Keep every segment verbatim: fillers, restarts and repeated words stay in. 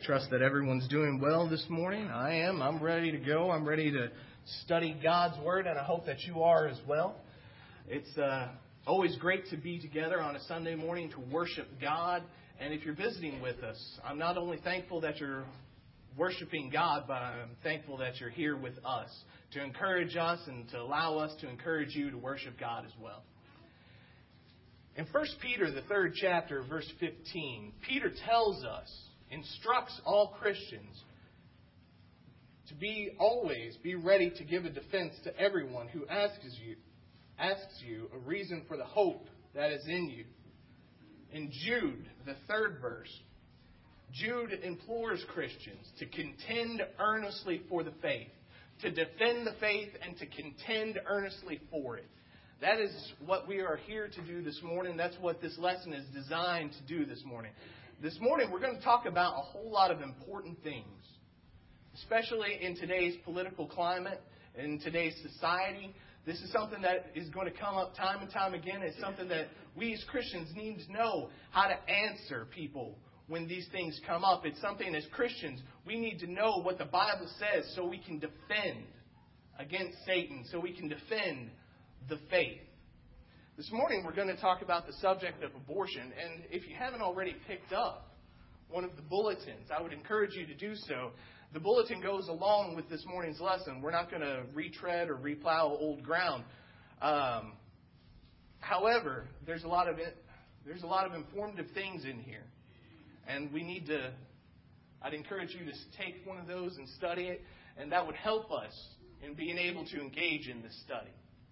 Trust that everyone's doing well this morning. I am. I'm ready to go. I'm ready to study God's Word, and I hope that you are as well. It's uh, always great to be together on a Sunday morning to worship God. And if you're visiting with us, I'm not only thankful that you're worshiping God, but I'm thankful that you're here with us to encourage us and to allow us to encourage you to worship God as well. In First Peter, the third chapter, verse fifteen, Peter tells us, instructs all Christians to be always be ready to give a defense to everyone who asks you, asks you a reason for the hope that is in you. In Jude, the third verse, Jude implores Christians to contend earnestly for the faith, to defend the faith and to contend earnestly for it. That is what we are here to do this morning. That's what this lesson is designed to do this morning. This morning we're going to talk about a whole lot of important things, especially in today's political climate, in today's society. This is something that is going to come up time and time again. It's something that we as Christians need to know how to answer people when these things come up. It's something as Christians we need to know what the Bible says so we can defend against Satan, so we can defend the faith. This morning we're going to talk about the subject of abortion, and if you haven't already picked up one of the bulletins, I would encourage you to do so. The bulletin goes along with this morning's lesson. We're not going to retread or replow old ground. Um, however, there's a lot of it, there's a lot of informative things in here, and we need to. I'd encourage you to take one of those and study it, and that would help us in being able to engage in this study.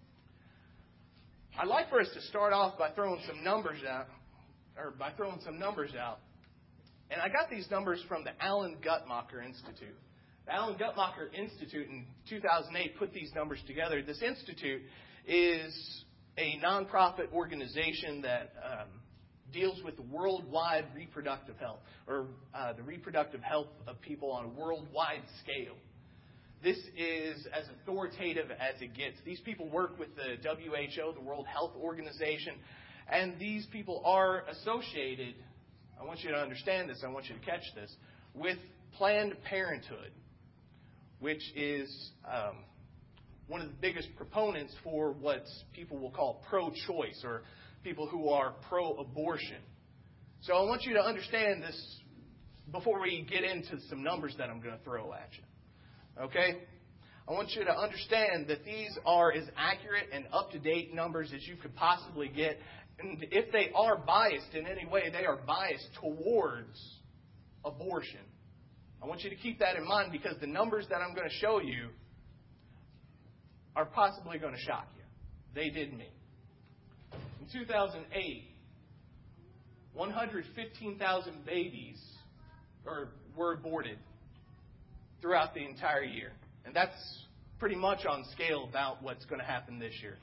I'd like for us to start off by throwing some numbers out, or by throwing some numbers out. And I got these numbers from the Alan Guttmacher Institute. The Alan Guttmacher Institute in two thousand eight put these numbers together. This institute is a nonprofit organization that um, deals with the worldwide reproductive health, or uh, the reproductive health of people on a worldwide scale. This is as authoritative as it gets. These people work with the W H O, the World Health Organization, and these people are associated, I want you to understand this, I want you to catch this, with Planned Parenthood, which is um, one of the biggest proponents for what people will call pro-choice, or people who are pro-abortion. So I want you to understand this before we get into some numbers that I'm going to throw at you. Okay? I want you to understand that these are as accurate and up-to-date numbers as you could possibly get. And if they are biased in any way, they are biased towards abortion. I want you to keep that in mind, because the numbers that I'm going to show you are possibly going to shock you. They did me. In two thousand eight, one hundred fifteen thousand babies or, were aborted throughout the entire year. And that's pretty much on scale about what's going to happen this year.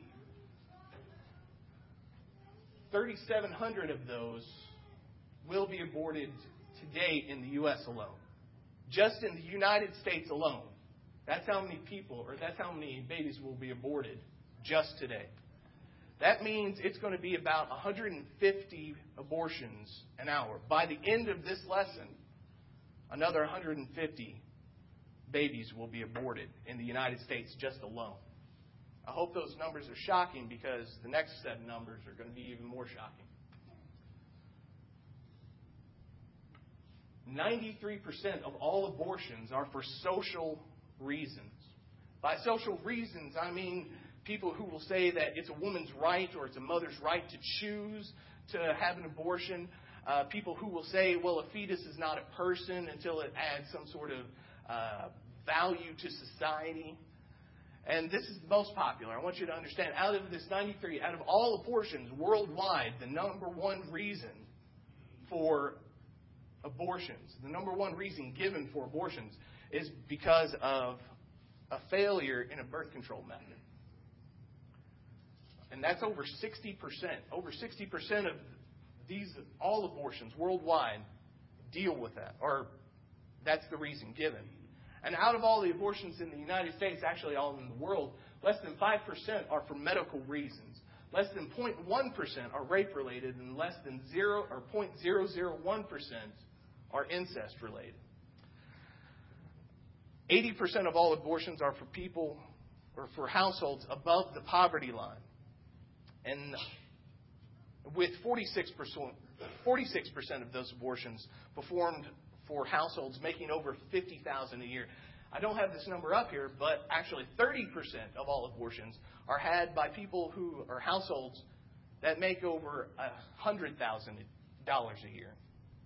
thirty-seven hundred of those will be aborted today in the U S alone. Just in the United States alone. That's how many people, or that's how many babies will be aborted just today. That means it's going to be about one hundred fifty abortions an hour. By the end of this lesson, another one hundred fifty babies will be aborted in the United States just alone. I hope those numbers are shocking, because the next set of numbers are going to be even more shocking. ninety-three percent of all abortions are for social reasons. By social reasons, I mean people who will say that it's a woman's right or it's a mother's right to choose to have an abortion. Uh, people who will say, well, a fetus is not a person until it adds some sort of uh, value to society. And this is the most popular. I want you to understand, out of this ninety-three, out of all abortions worldwide, the number one reason for abortions, the number one reason given for abortions is because of a failure in a birth control method. And that's over sixty percent. Over sixty percent of these, all abortions worldwide, deal with that, or that's the reason given. And out of all the abortions in the United States, actually all in the world, less than five percent are for medical reasons. Less than zero point one percent are rape-related, and less than zero or zero point zero zero one percent are incest related. eighty percent of all abortions are for people or for households above the poverty line. And with forty-six percent, forty-six percent of those abortions performed for households making over fifty thousand dollars a year. I don't have this number up here, but actually thirty percent of all abortions are had by people who are households that make over one hundred thousand dollars a year.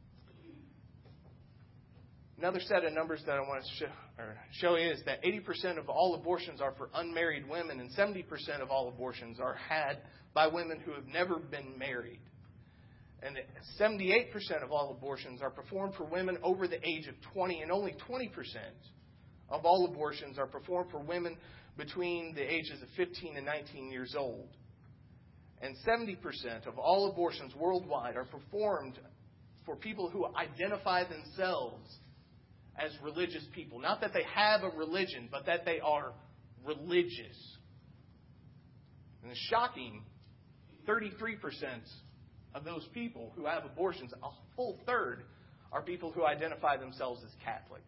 Another set of numbers that I want to show, or show you is that eighty percent of all abortions are for unmarried women, and seventy percent of all abortions are had by women who have never been married. And seventy-eight percent of all abortions are performed for women over the age of twenty, and only twenty percent of all abortions are performed for women between the ages of fifteen and nineteen years old. And seventy percent of all abortions worldwide are performed for people who identify themselves as religious people. Not that they have a religion, but that they are religious. And it's shocking, thirty-three percent of those people who have abortions, a full third, are people who identify themselves as Catholic.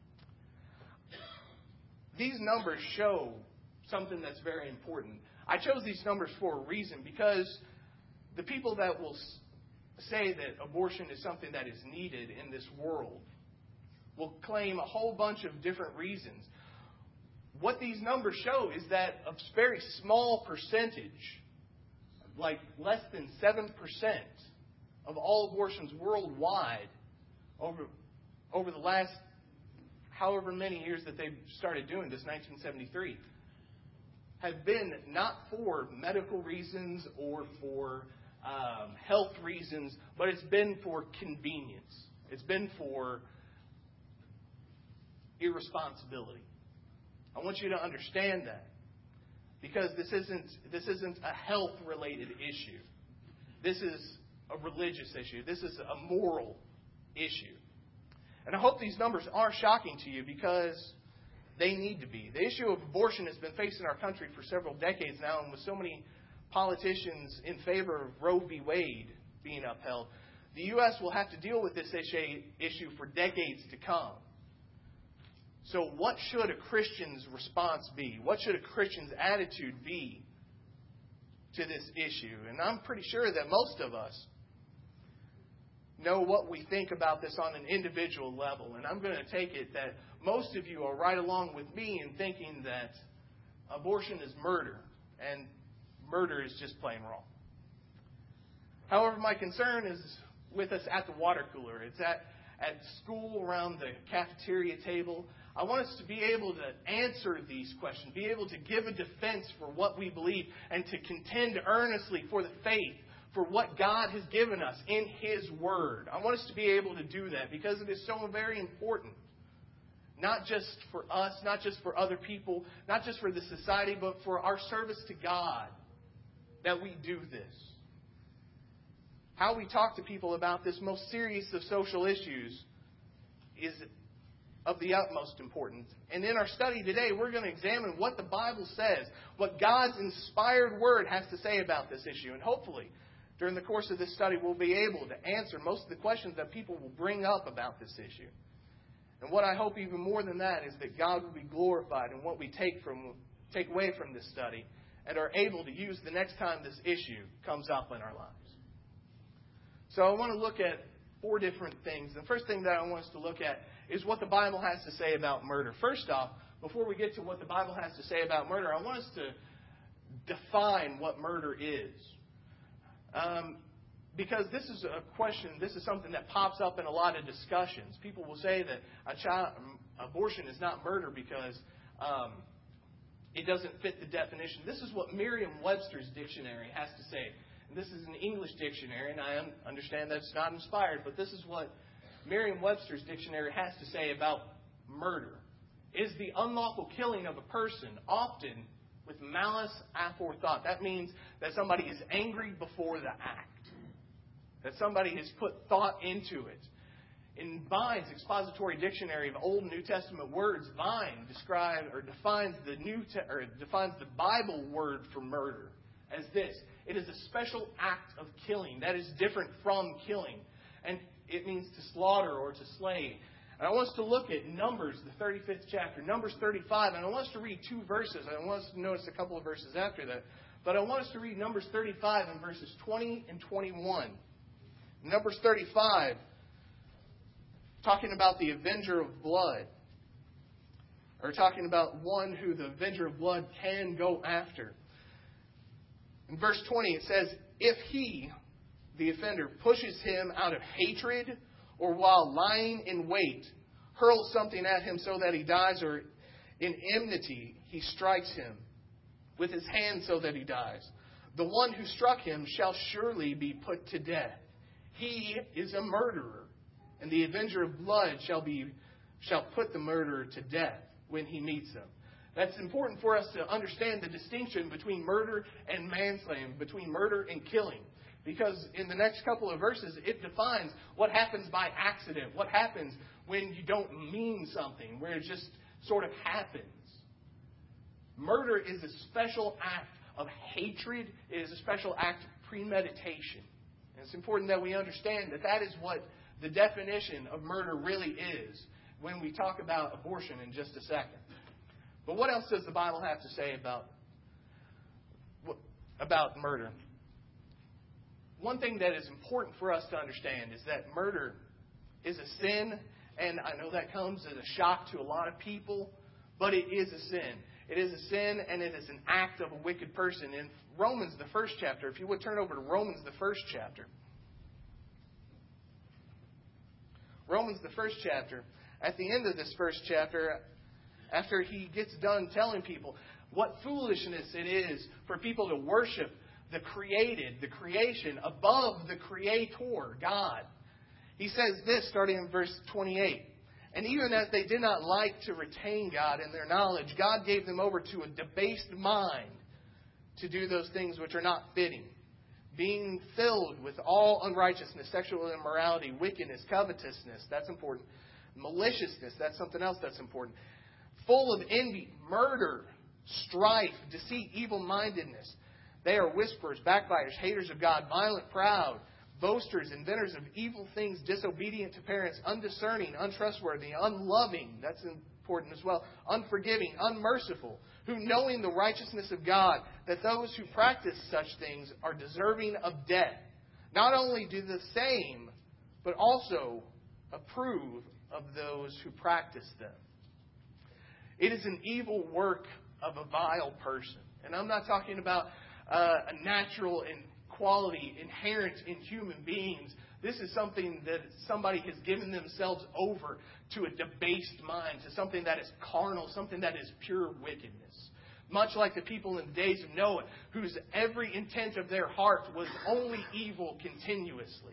These numbers show something that's very important. I chose these numbers for a reason, because the people that will say that abortion is something that is needed in this world will claim a whole bunch of different reasons. What these numbers show is that a very small percentage, like less than seven percent of all abortions worldwide over, over the last however many years that they've started doing this, nineteen seventy-three, have been not for medical reasons or for um, health reasons, but it's been for convenience. It's been for irresponsibility. I want you to understand that, because this isn't this isn't a health-related issue. This is a religious issue. This is a moral issue. And I hope these numbers are shocking to you, because they need to be. The issue of abortion has been facing our country for several decades now, and with so many politicians in favor of Roe v. Wade being upheld, the U S will have to deal with this issue for decades to come. So what should a Christian's response be? What should a Christian's attitude be to this issue? And I'm pretty sure that most of us know what we think about this on an individual level. And I'm going to take it that most of you are right along with me in thinking that abortion is murder, and murder is just plain wrong. However, my concern is with us at the water cooler. It's at, at school, around the cafeteria table. I want us to be able to answer these questions, be able to give a defense for what we believe, and to contend earnestly for the faith, for what God has given us in His Word. I want us to be able to do that, because it is so very important. Not just for us, not just for other people, not just for the society, but for our service to God, that we do this. How we talk to people about this most serious of social issues is of the utmost importance. And in our study today, we're going to examine what the Bible says, what God's inspired Word has to say about this issue. And hopefully, during the course of this study, we'll be able to answer most of the questions that people will bring up about this issue. And what I hope even more than that is that God will be glorified in what we take from take away from this study, and are able to use the next time this issue comes up in our lives. So I want to look at four different things. The first thing that I want us to look at is what the Bible has to say about murder. First off, before we get to what the Bible has to say about murder, I want us to define what murder is. Um, because this is a question, this is something that pops up in a lot of discussions. People will say that a child, abortion is not murder because um, it doesn't fit the definition. This is what Merriam-Webster's dictionary has to say. And this is an English dictionary, and I understand that it's not inspired, but this is what Merriam-Webster's dictionary has to say about murder. It is the unlawful killing of a person, often with malice aforethought. That means that somebody is angry before the act. That somebody has put thought into it. In Vine's expository dictionary of Old and New Testament words, Vine describes or defines the New Te- or defines the Bible word for murder as this: it is a special act of killing that is different from killing. and it means to slaughter or to slay. And I want us to look at Numbers, the thirty-fifth chapter, Numbers thirty-five, and I want us to read two verses. I want us to notice a couple of verses after that. But I want us to read Numbers thirty-five and verses twenty and twenty-one. Numbers thirty-five, talking about the avenger of blood. Or talking about one who the avenger of blood can go after. In verse twenty it says, if he, the offender, pushes him out of hatred or while lying in wait, hurls something at him so that he dies, or in enmity he strikes him with his hand so that he dies, the one who struck him shall surely be put to death. He is a murderer, and the avenger of blood shall be shall put the murderer to death when he meets him. That's important for us to understand the distinction between murder and manslaying, between murder and killing. Because in the next couple of verses, it defines what happens by accident, what happens when you don't mean something, where it just sort of happens. Murder is a special act of hatred. It is a special act of premeditation. And it's important that we understand that that is what the definition of murder really is when we talk about abortion in just a second. But what else does the Bible have to say about, about murder? One thing that is important for us to understand is that murder is a sin, and I know that comes as a shock to a lot of people, but it is a sin. It is a sin, and it is an act of a wicked person. In Romans, the first chapter, if you would turn over to Romans, the first chapter. Romans, the first chapter. At the end of this first chapter, after he gets done telling people what foolishness it is for people to worship the created, the creation, above the Creator, God. He says this, starting in verse twenty-eight. And even as they did not like to retain God in their knowledge, God gave them over to a debased mind to do those things which are not fitting, being filled with all unrighteousness, sexual immorality, wickedness, covetousness, that's important, maliciousness, that's something else that's important, full of envy, murder, strife, deceit, evil-mindedness. They are whisperers, backbiters, haters of God, violent, proud, boasters, inventors of evil things, disobedient to parents, undiscerning, untrustworthy, unloving, that's important as well, unforgiving, unmerciful, who knowing the righteousness of God, that those who practice such things are deserving of death, not only do the same, but also approve of those who practice them. It is an evil work of a vile person. And I'm not talking about uh, a natural and quality inherent in human beings. This is something that somebody has given themselves over to a debased mind, to something that is carnal, something that is pure wickedness. Much like the people in the days of Noah, whose every intent of their heart was only evil continuously.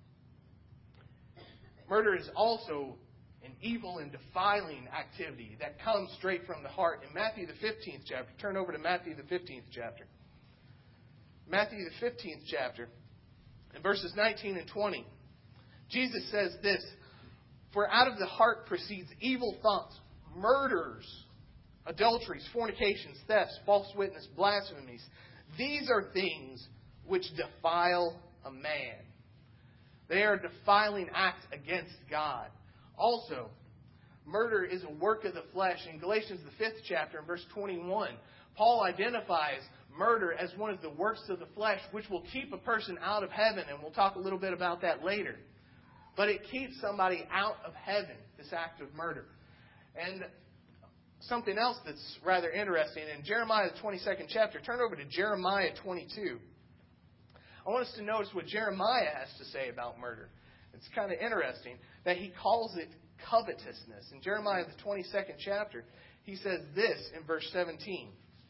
Murder is also an evil and defiling activity that comes straight from the heart. In Matthew the fifteenth chapter, turn over to Matthew the fifteenth chapter. Matthew the fifteenth chapter, in verses nineteen and twenty, Jesus says this, for out of the heart proceeds evil thoughts, murders, adulteries, fornications, thefts, false witness, blasphemies. These are things which defile a man. They are a defiling act against God. Also, murder is a work of the flesh. In Galatians, the fifth chapter, in verse twenty-one, Paul identifies murder as one of the works of the flesh, which will keep a person out of heaven, and we'll talk a little bit about that later. But it keeps somebody out of heaven, this act of murder. And something else that's rather interesting, in Jeremiah, the twenty-second chapter, turn over to Jeremiah twenty-two. I want us to notice what Jeremiah has to say about murder. It's kind of interesting that he calls it covetousness. In Jeremiah, the twenty-second chapter, he says this in verse seventeen.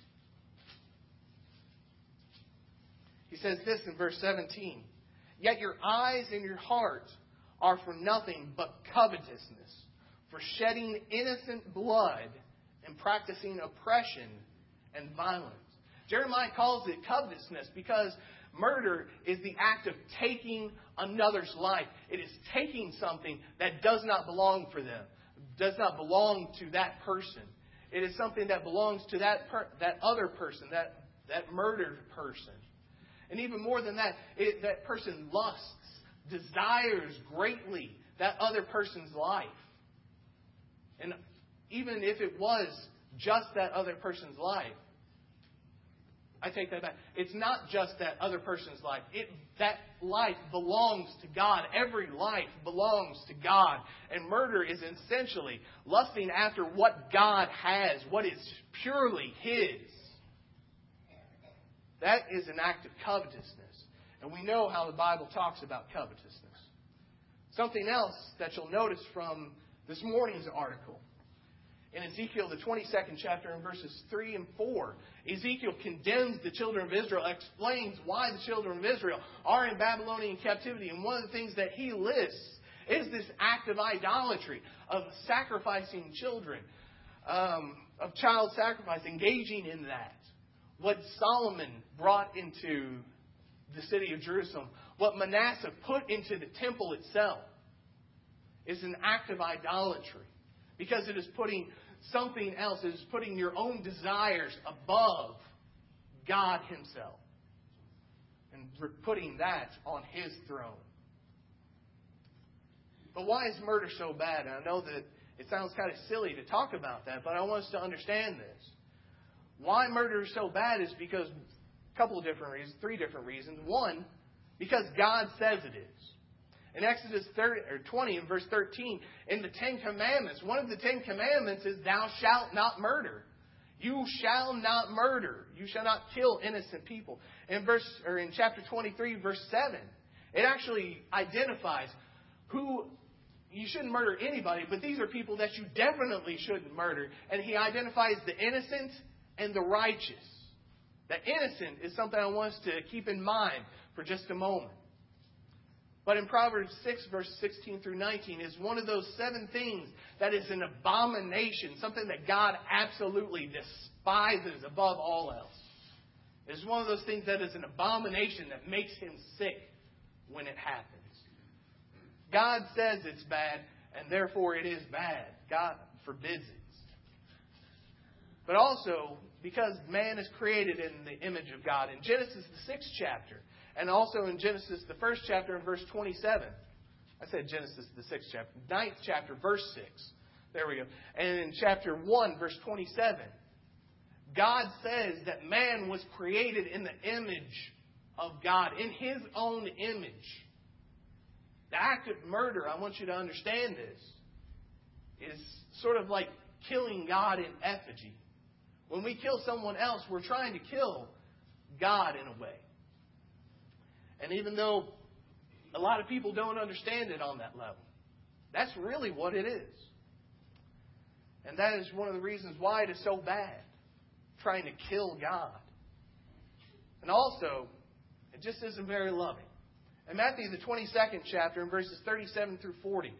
He says this in verse seventeen. Yet your eyes and your heart are for nothing but covetousness, for shedding innocent blood and practicing oppression and violence. Jeremiah calls it covetousness because murder is the act of taking another's life. It is taking something that does not belong for them, does not belong to that person. It is something that belongs to that per- that other person, that, that murdered person. And even more than that, it, that person lusts, desires greatly that other person's life. And even if it was just that other person's life, I take that back. It's not just that other person's life. It, that life belongs to God. Every life belongs to God. And murder is essentially lusting after what God has, what is purely His. That is an act of covetousness. And we know how the Bible talks about covetousness. Something else that you'll notice from this morning's article. In Ezekiel, the twenty-second chapter, in verses three and four, Ezekiel condemns the children of Israel, explains why the children of Israel are in Babylonian captivity. And one of the things that he lists is this act of idolatry, of sacrificing children, um, of child sacrifice, engaging in that. What Solomon brought into the city of Jerusalem, what Manasseh put into the temple itself, is an act of idolatry. Because it is putting something else, it is putting your own desires above God Himself. And putting that on His throne. But why is murder so bad? And I know that it sounds kind of silly to talk about that, but I want us to understand this. Why murder is so bad is because a couple of different reasons, three different reasons. One, because God says it is. In Exodus thirty, or twenty, in verse thirteen, in the Ten Commandments, one of the Ten Commandments is, thou shalt not murder. You shall not murder. You shall not kill innocent people. In verse, or in chapter twenty-three, verse seven, it actually identifies who you shouldn't murder anybody, but these are people that you definitely shouldn't murder. And he identifies the innocent and the righteous. The innocent is something I want us to keep in mind for just a moment. But in Proverbs six, verse sixteen through nineteen, is one of those seven things that is an abomination, something that God absolutely despises above all else. It's one of those things that is an abomination that makes Him sick when it happens. God says it's bad, and therefore it is bad. God forbids it. But also, because man is created in the image of God. In Genesis, the sixth chapter, and also in Genesis, the first chapter, in verse twenty-seven. I said Genesis, the sixth chapter. Ninth chapter, verse six. There we go. And in chapter one, verse twenty-seven, God says that man was created in the image of God, in His own image. The act of murder, I want you to understand this, is sort of like killing God in effigy. When we kill someone else, we're trying to kill God in a way. And even though a lot of people don't understand it on that level, that's really what it is. And that is one of the reasons why it is so bad, trying to kill God. And also, it just isn't very loving. In Matthew, the twenty-second chapter, in verses thirty-seven through forty,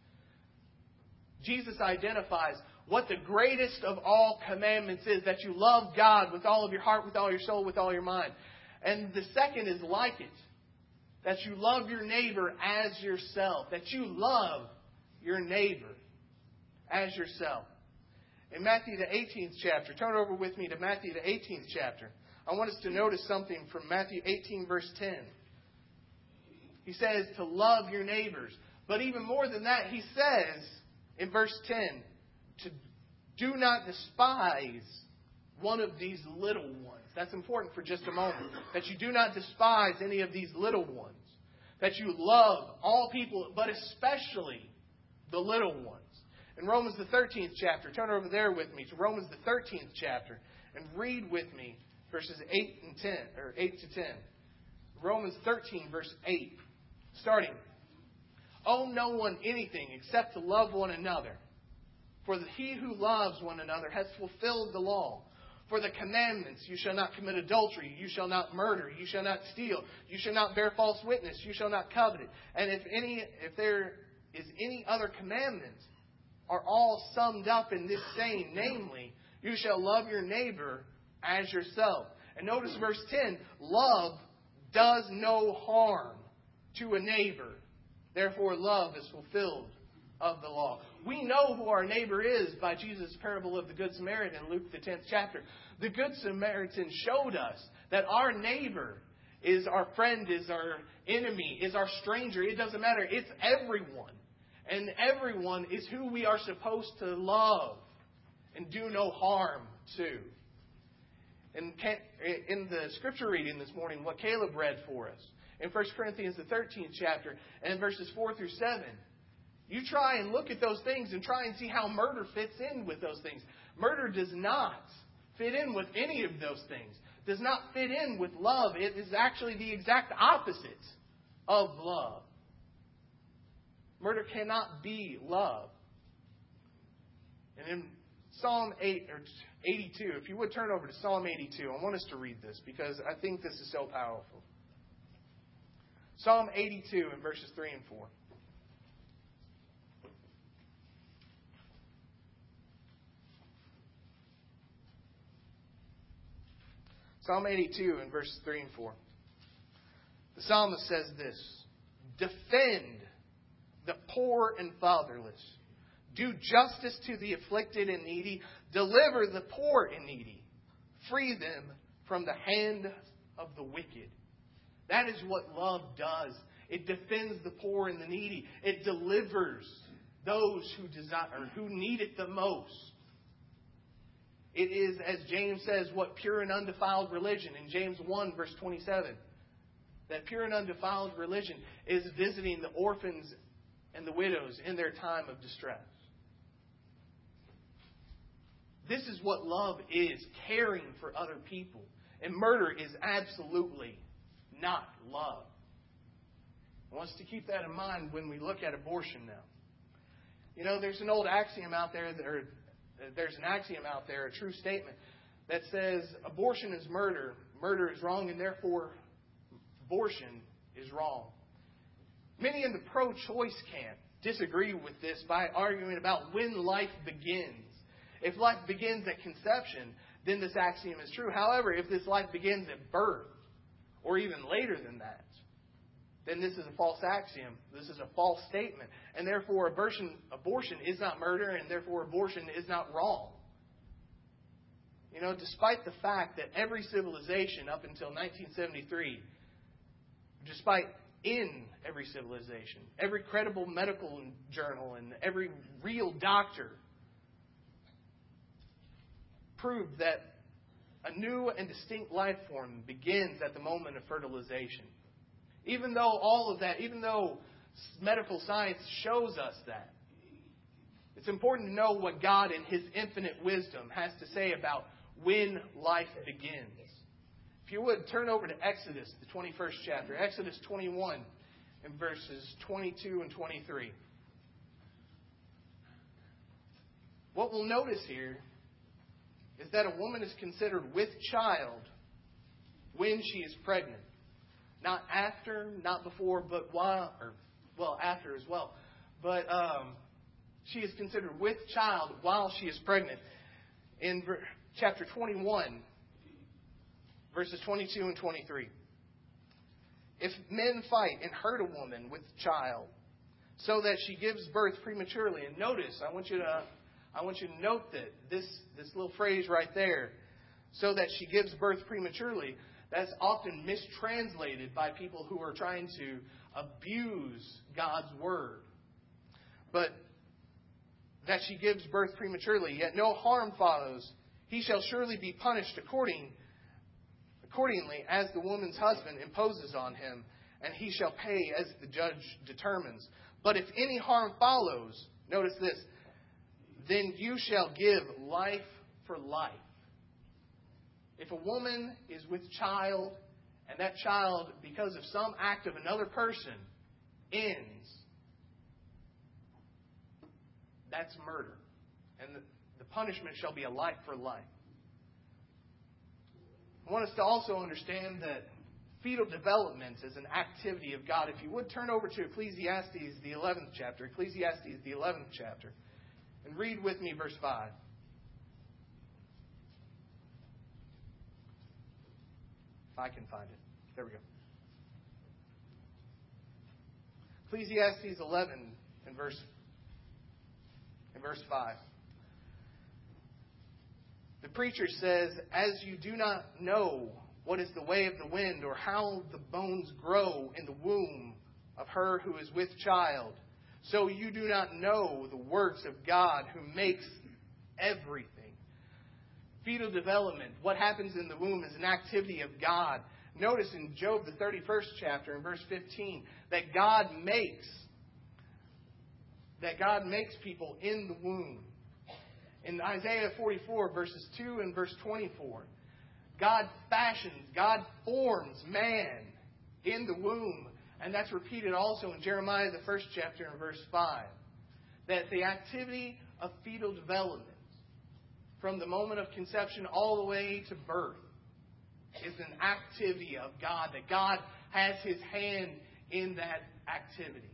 Jesus identifies what the greatest of all commandments is, that you love God with all of your heart, with all your soul, with all your mind. And the second is like it, that you love your neighbor as yourself, that you love your neighbor as yourself. In Matthew, the eighteenth chapter, turn over with me to Matthew, the eighteenth chapter. I want us to notice something from Matthew eighteen, verse ten. He says to love your neighbors. But even more than that, he says in verse ten, to do not despise one of these little ones. That's important for just a moment. That you do not despise any of these little ones. That you love all people, but especially the little ones. In Romans the thirteenth chapter, turn over there with me to Romans the thirteenth chapter and read with me verses eight and ten, or eight to ten. Romans thirteen, verse eight. Starting, owe no one anything except to love one another. For he who loves one another has fulfilled the law. For the commandments, you shall not commit adultery, you shall not murder, you shall not steal, you shall not bear false witness, you shall not covet. And if any, if there is any other commandment, are all summed up in this saying, namely, you shall love your neighbor as yourself. And notice verse ten, love does no harm to a neighbor. Therefore, love is fulfilled of the law. We know who our neighbor is by Jesus' parable of the Good Samaritan in Luke the tenth chapter. The Good Samaritan showed us that our neighbor is our friend, is our enemy, is our stranger. It doesn't matter. It's everyone. And everyone is who we are supposed to love and do no harm to. In, in the scripture reading this morning, what Caleb read for us, in First Corinthians, the thirteenth chapter, and verses four through seven, you try and look at those things and try and see how murder fits in with those things. Murder does not fit in with any of those things. Does not fit in with love. It is actually the exact opposite of love. Murder cannot be love. And in Psalm eight or eighty-two, if you would turn over to Psalm eighty-two, I want us to read this because I think this is so powerful. Psalm eighty-two in verses three and four. Psalm eighty-two in verses three and four. The psalmist says this: defend the poor and fatherless. Do justice to the afflicted and needy. Deliver the poor and needy. Free them from the hand of the wicked. That is what love does. It defends the poor and the needy. It delivers those who desire, or who need it the most. It is, as James says, what pure and undefiled religion, in James one, verse twenty-seven. That pure and undefiled religion is visiting the orphans and the widows in their time of distress. This is what love is, caring for other people. And murder is absolutely not love. I want us to keep that in mind when we look at abortion now. You know, there's an old axiom out there, that, or there's an axiom out there, a true statement, that says abortion is murder, murder is wrong, and therefore abortion is wrong. Many in the pro-choice camp disagree with this by arguing about when life begins. If life begins at conception, then this axiom is true. However, if this life begins at birth, or even later than that, then this is a false axiom. This is a false statement. And therefore, abortion, abortion is not murder, and therefore abortion is not wrong. You know, despite the fact that every civilization up until nineteen seventy-three, despite in every civilization, every credible medical journal and every real doctor proved that a new and distinct life form begins at the moment of fertilization. Even though all of that, even though medical science shows us that, it's important to know what God in His infinite wisdom has to say about when life begins. If you would, turn over to Exodus, the twenty-first chapter. Exodus twenty-one and verses twenty-two and twenty-three. What we'll notice here is that a woman is considered with child when she is pregnant. Not after, not before, but while, or, well, after as well. But um, she is considered with child while she is pregnant. In ver- chapter twenty-one, verses twenty-two and twenty-three. If men fight and hurt a woman with child, so that she gives birth prematurely, and notice, I want you to, I want you to note that this this little phrase right there, so that she gives birth prematurely, that's often mistranslated by people who are trying to abuse God's word. But that she gives birth prematurely, yet no harm follows, he shall surely be punished according accordingly as the woman's husband imposes on him, and he shall pay as the judge determines. But if any harm follows, notice this, then you shall give life for life. If a woman is with child, and that child, because of some act of another person, ends, that's murder. And the, the punishment shall be a life for life. I want us to also understand that fetal development is an activity of God. If you would turn over to Ecclesiastes, the eleventh chapter. Ecclesiastes, the eleventh chapter. And read with me verse five. If I can find it. There we go. Ecclesiastes eleven and verse, and verse five. The preacher says, as you do not know what is the way of the wind, or how the bones grow in the womb of her who is with child. So you do not know the works of God who makes everything. Fetal development, what happens in the womb, is an activity of God. Notice in Job, the thirty-first chapter, in verse fifteen, that God makes, that God makes people in the womb. In Isaiah forty-four, verses two and verse twenty-four, God fashions, God forms man in the womb. And that's repeated also in Jeremiah, the first chapter, in verse five. That the activity of fetal development, from the moment of conception all the way to birth, is an activity of God. That God has His hand in that activity.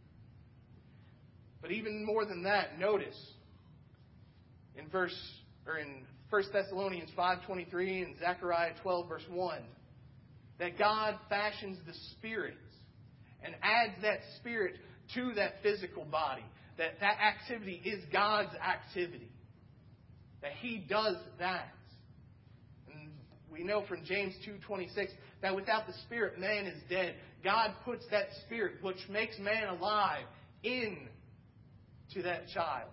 But even more than that, notice in verse or in First Thessalonians five twenty-three and Zechariah twelve verse one, that God fashions the spirits and adds that spirit to that physical body. That that activity is God's activity. That He does that. And we know from James two twenty-six that without the Spirit, man is dead. God puts that Spirit, which makes man alive, in to that child.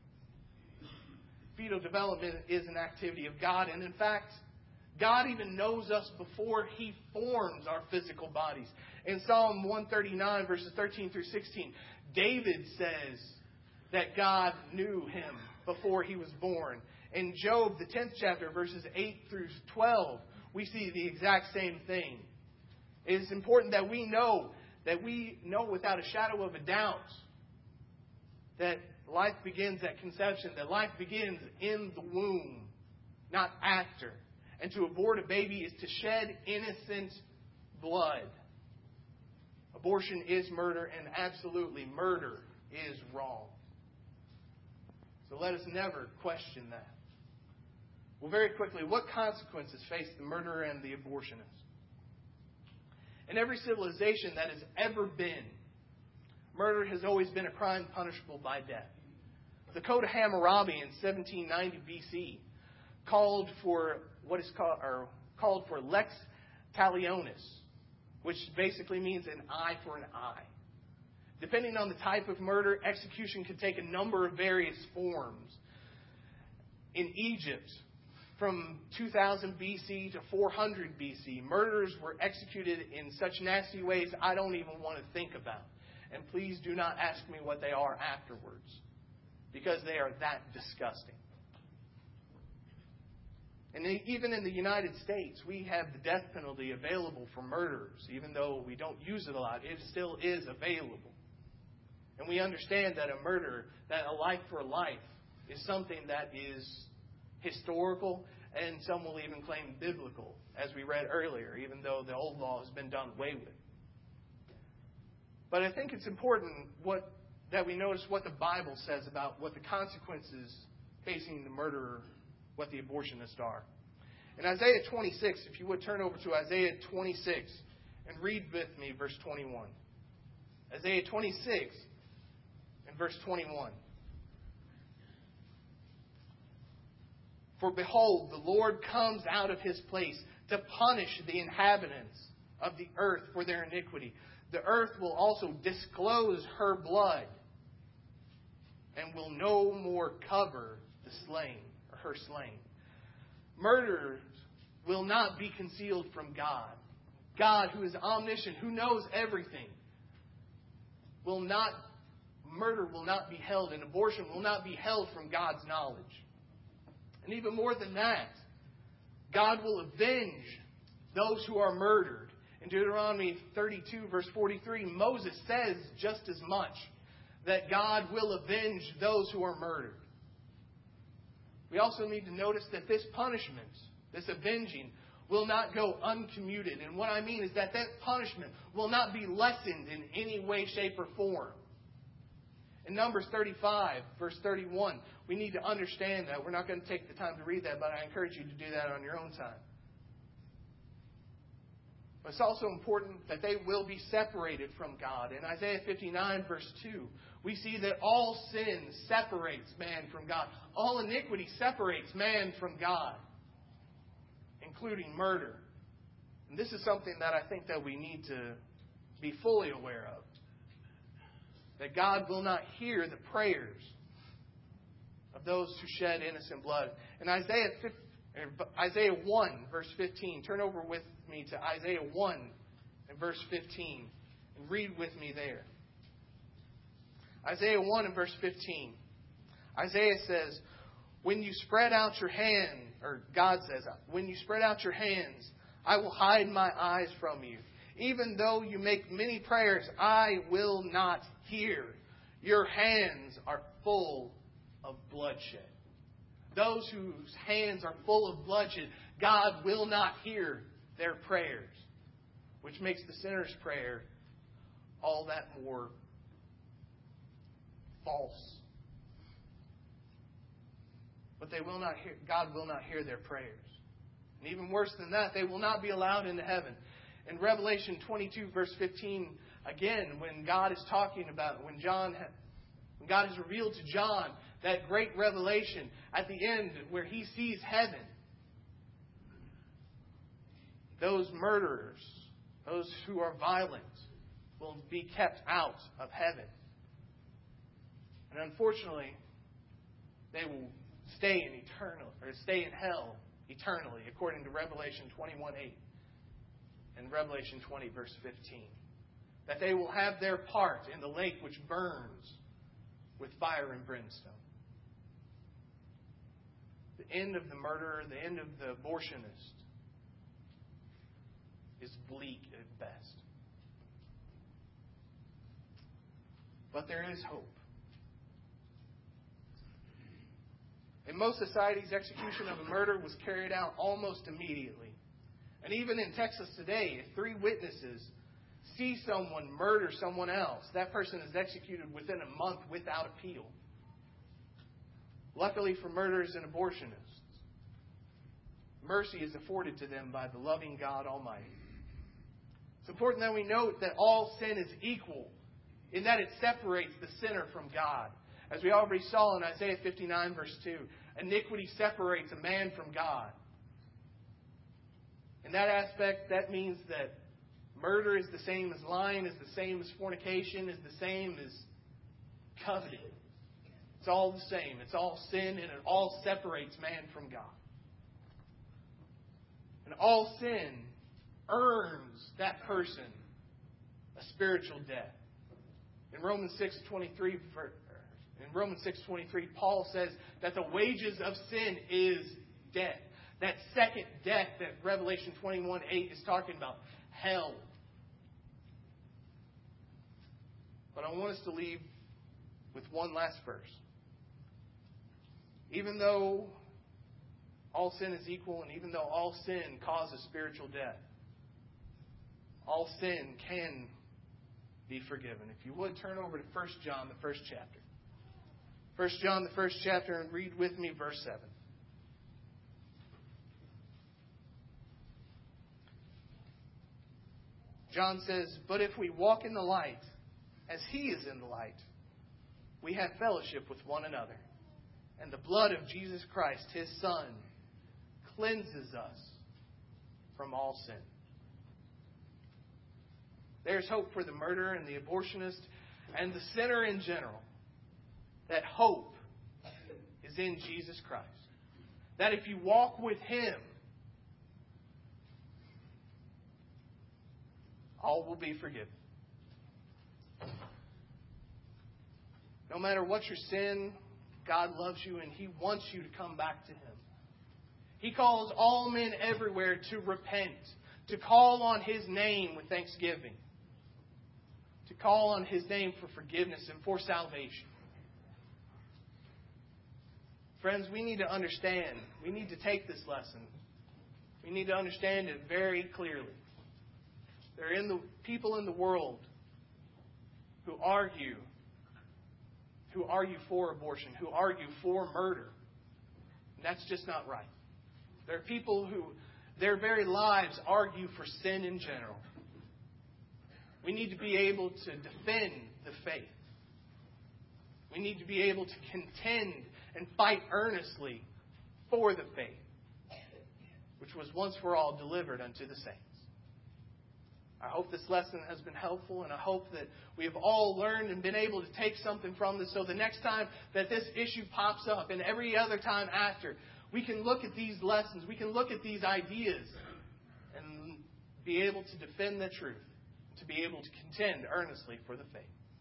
Fetal development is an activity of God. And in fact, God even knows us before He forms our physical bodies. In Psalm one thirty-nine, verses thirteen through sixteen, David says that God knew him before he was born. In Job, the tenth chapter, verses eight through twelve, we see the exact same thing. It is important that we know, that we know without a shadow of a doubt, that life begins at conception, that life begins in the womb, not after. And to abort a baby is to shed innocent blood. Abortion is murder, and absolutely murder is wrong. So let us never question that. Well, very quickly, what consequences face the murderer and the abortionist? In every civilization that has ever been, murder has always been a crime punishable by death. The Code of Hammurabi in seventeen ninety B C called for what is called or called for lex talionis, which basically means an eye for an eye. Depending on the type of murder, execution could take a number of various forms. In Egypt, from two thousand B C to four hundred B C, murderers were executed in such nasty ways I don't even want to think about. And please do not ask me what they are afterwards, because they are that disgusting. And even in the United States, we have the death penalty available for murderers. Even though we don't use it a lot, it still is available. And we understand that a murder, that a life for life, is something that is historical, and some will even claim biblical, as we read earlier, even though the old law has been done away with. But I think it's important what, that we notice what the Bible says about what the consequences facing the murderer, what the abortionists are. In Isaiah twenty-six, if you would turn over to Isaiah twenty-six and read with me verse twenty-one. Isaiah twenty-six and verse twenty-one. For behold, the Lord comes out of His place to punish the inhabitants of the earth for their iniquity. The earth will also disclose her blood and will no more cover the slain, or her slain. Murderers will not be concealed from God. God, who is omniscient, who knows everything, will not, murder will not be held, and abortion will not be held from God's knowledge. And even more than that, God will avenge those who are murdered. In Deuteronomy thirty-two, verse forty-three, Moses says just as much, that God will avenge those who are murdered. We also need to notice that this punishment, this avenging, will not go uncommuted. And what I mean is that that punishment will not be lessened in any way, shape, or form. In Numbers thirty-five, verse thirty-one, we need to understand that. We're not going to take the time to read that, but I encourage you to do that on your own time. But it's also important that they will be separated from God. In Isaiah fifty-nine, verse two, we see that all sin separates man from God. All iniquity separates man from God, including murder. And this is something that I think that we need to be fully aware of. That God will not hear the prayers of those who shed innocent blood. In Isaiah Isaiah one, verse fifteen, turn over with me to Isaiah one and verse fifteen and read with me there. Isaiah one and verse fifteen. Isaiah says, when you spread out your hand, or God says, when you spread out your hands, I will hide my eyes from you. Even though you make many prayers, I will not hear. Your hands are full of bloodshed. Those whose hands are full of bloodshed, God will not hear their prayers, which makes the sinner's prayer all that more false. But they will not hear, God will not hear their prayers. And even worse than that, they will not be allowed into heaven. In Revelation twenty-two, verse fifteen, again, when God is talking about, when John, when God has revealed to John that great revelation at the end where he sees heaven, those murderers, those who are violent, will be kept out of heaven. And unfortunately, they will stay in eternal or stay in hell eternally, according to Revelation twenty-one eight and Revelation twenty, verse fifteen. That they will have their part in the lake which burns with fire and brimstone. The end of the murderer, the end of the abortionist is bleak at best. But there is hope. In most societies, execution of a murder was carried out almost immediately. And even in Texas today, if three witnesses see someone murder someone else, that person is executed within a month without appeal. Luckily for murderers and abortionists, mercy is afforded to them by the loving God Almighty. It's important that we note that all sin is equal in that it separates the sinner from God. As we already saw in Isaiah fifty-nine, verse two, iniquity separates a man from God. In that aspect, that means that murder is the same as lying, is the same as fornication, is the same as coveting. It's all the same. It's all sin, and it all separates man from God. And all sin earns that person a spiritual death. In Romans six twenty-three, in Romans six twenty-three, Paul says that the wages of sin is death. That second death that Revelation twenty-one eight is talking about, hell. But I want us to leave with one last verse. Even though all sin is equal, and even though all sin causes spiritual death, all sin can be forgiven. If you would, turn over to First John, the first chapter. First John, the first chapter, and read with me verse seven. John says, but if we walk in the light, as He is in the light, we have fellowship with one another. And the blood of Jesus Christ, His Son, cleanses us from all sin. There's hope for the murderer and the abortionist and the sinner in general. That hope is in Jesus Christ. That if you walk with Him, all will be forgiven. No matter what your sin, God loves you and He wants you to come back to Him. He calls all men everywhere to repent, to call on His name with thanksgiving, to call on His name for forgiveness and for salvation. Friends, we need to understand, we need to take this lesson. We need to understand it very clearly. There are in the people in the world who argue, who argue for abortion, who argue for murder. And that's just not right. There are people who, their very lives argue for sin in general. We need to be able to defend the faith. We need to be able to contend and fight earnestly for the faith, which was once for all delivered unto the saints. I hope this lesson has been helpful, and I hope that we have all learned and been able to take something from this, so the next time that this issue pops up and every other time after, we can look at these lessons, we can look at these ideas and be able to defend the truth, to be able to contend earnestly for the faith.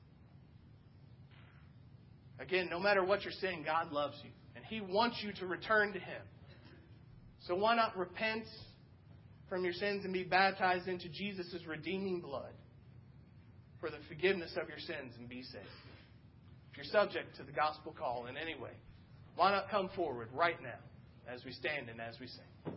Again, no matter what you're saying, God loves you, and He wants you to return to Him. So why not repent from your sins and be baptized into Jesus' redeeming blood for the forgiveness of your sins and be saved? If you're subject to the gospel call in any way, why not come forward right now as we stand and as we sing?